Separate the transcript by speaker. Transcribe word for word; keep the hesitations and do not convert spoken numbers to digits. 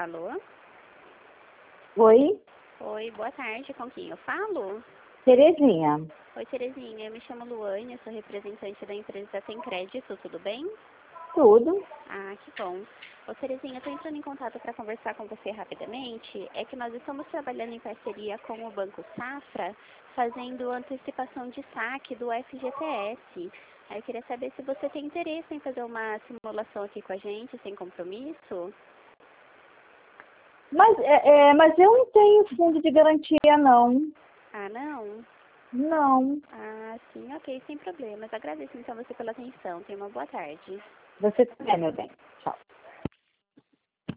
Speaker 1: Alô?
Speaker 2: Oi,
Speaker 1: Oi, boa tarde. Com quem eu falo?
Speaker 2: Terezinha.
Speaker 1: Oi, Terezinha. Eu me chamo Luane, eu sou representante da empresa Tem Crédito, tudo bem?
Speaker 2: Tudo.
Speaker 1: Ah, que bom. Ô, Terezinha, eu estou entrando em contato para conversar com você rapidamente. É que nós estamos trabalhando em parceria com o Banco Safra, fazendo antecipação de saque do F G T S. Aí eu queria saber se você tem interesse em fazer uma simulação aqui com a gente, sem compromisso.
Speaker 2: Mas, é, é, mas eu não tenho fundo de garantia, não.
Speaker 1: Ah, não?
Speaker 2: Não.
Speaker 1: Ah, sim, ok, sem problemas. Agradeço então você pela atenção. Tenha uma boa tarde.
Speaker 2: Você também, meu bem. Tchau.